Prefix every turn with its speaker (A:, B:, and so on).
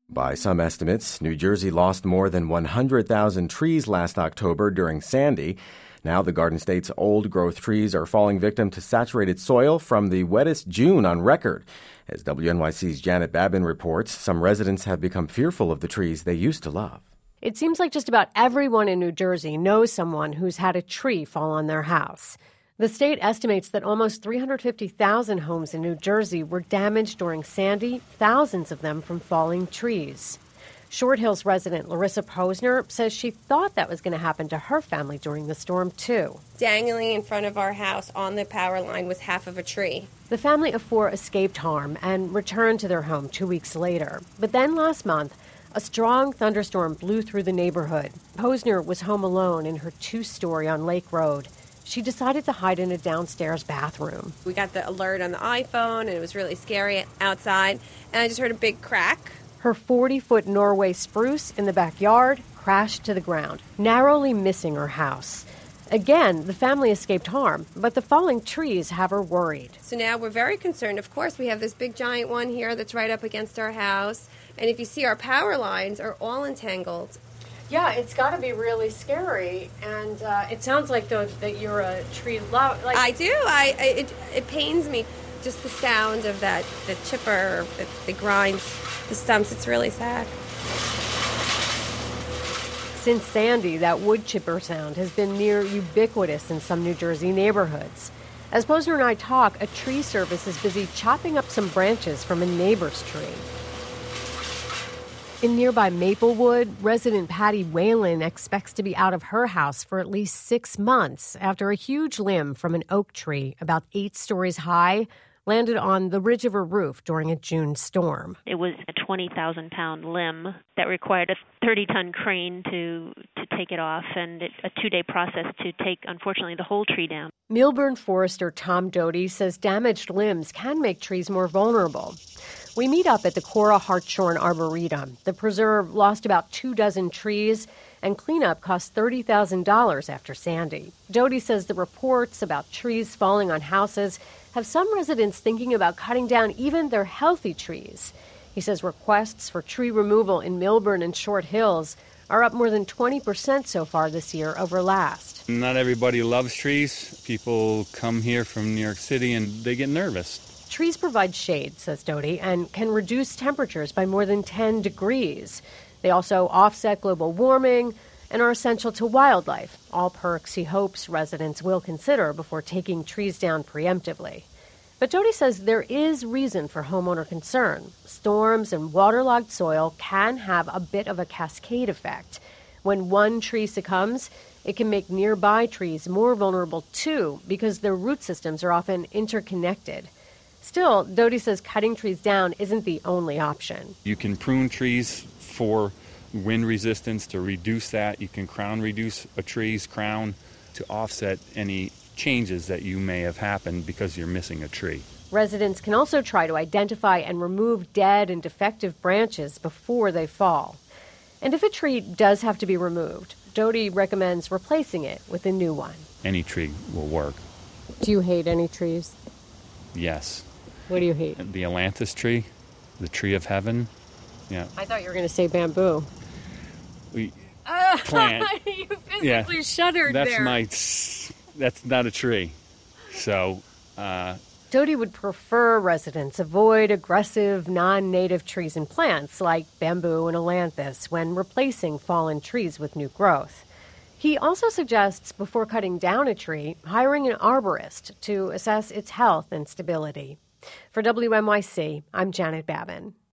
A: By some estimates, New Jersey lost more than 100,000 trees last October during Sandy. Now the Garden State's old-growth trees are falling victim to saturated soil from the wettest June on record. As WNYC's Janet Babin reports, some residents have become fearful of the trees they used to love.
B: It seems like just about everyone in New Jersey knows someone who's had a tree fall on their house. The state estimates that almost 350,000 homes in New Jersey were damaged during Sandy, thousands of them from falling trees. Short Hills resident Larissa Posner says she thought that was going to happen to her family during the storm, too.
C: Dangling in front of our house on the power line was half of a tree.
B: The family of four escaped harm and returned to their home 2 weeks later. But then last month, a strong thunderstorm blew through the neighborhood. Posner was home alone in her two-story on Lake Road. She decided to hide in a downstairs bathroom.
C: We got the alert on the iPhone, and it was really scary outside, and I just heard a big crack.
B: Her 40-foot Norway spruce in the backyard crashed to the ground, narrowly missing her house. Again, the family escaped harm, but the falling trees have her worried.
C: So now we're very concerned. Of course, we have this big giant one here that's right up against our house, and if you see, our power lines are all entangled.
B: Yeah, it's got to be really scary, and it sounds like, though, that you're a tree lover.
C: I do. It pains me, just the sound of that, the chipper, the grinds, the stumps. It's really sad.
B: Since Sandy, that wood chipper sound has been near ubiquitous in some New Jersey neighborhoods. As Posner and I talk, a tree service is busy chopping up some branches from a neighbor's tree. In nearby Maplewood, resident Patty Whalen expects to be out of her house for at least 6 months after a huge limb from an oak tree about 8 stories high landed on the ridge of her roof during a June storm.
D: It was a 20,000-pound limb that required a 30-ton crane to take it off, and a 2-day process to take, unfortunately, the whole tree down.
B: Millburn forester Tom Doty says damaged limbs can make trees more vulnerable. We meet up at the Cora Hartshorn Arboretum. The preserve lost about 24 trees, and cleanup cost $30,000 after Sandy. Doty says the reports about trees falling on houses have some residents thinking about cutting down even their healthy trees. He says requests for tree removal in Millburn and Short Hills are up more than 20% so far this year over last.
E: Not everybody loves trees. People come here from New York City and they get nervous.
B: Trees provide shade, says Doty, and can reduce temperatures by more than 10 degrees. They also offset global warming and are essential to wildlife, all perks he hopes residents will consider before taking trees down preemptively. But Doty says there is reason for homeowner concern. Storms and waterlogged soil can have a bit of a cascade effect. When one tree succumbs, it can make nearby trees more vulnerable too, because their root systems are often interconnected. Still, Doty says cutting trees down isn't the only option.
E: You can prune trees for wind resistance to reduce that. You can crown reduce a tree's crown to offset any changes that you may have happened because you're missing a tree.
B: Residents can also try to identify and remove dead and defective branches before they fall. And if a tree does have to be removed, Doty recommends replacing it with a new one.
E: Any tree will work.
B: Do you hate any trees?
E: Yes.
B: What do you hate?
E: The ailanthus tree, the tree of heaven. Yeah.
B: I thought you were going to say bamboo.
E: We plant.
B: You physically shuddered there.
E: That's not a tree. So,
B: Doty would prefer residents avoid aggressive, non-native trees and plants like bamboo and ailanthus when replacing fallen trees with new growth. He also suggests, before cutting down a tree, hiring an arborist to assess its health and stability. For WNYC, I'm Janet Babin.